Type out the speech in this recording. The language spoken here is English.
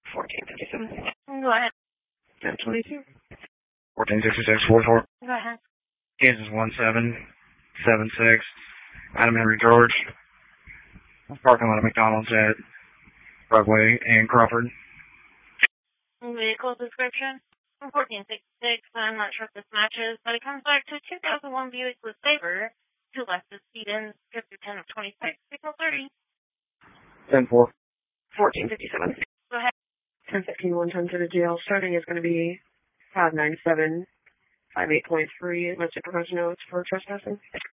1457. Go ahead. 1022. 146644. Go ahead. Kansas 1776. Adam Henry George. Parking lot of McDonald's at Broadway and Crawford. Vehicle description. 1466. I'm not sure if this matches, but it comes back to 2001 Buick LeSabre. 2 Lexus sedans. Scripted 10 of 26. Signal 30. 10-4. 1457. Go ahead. 1015, 110 to the jail. Starting is going to be 597, 58.3. Let's see, proposed notes for trespassing.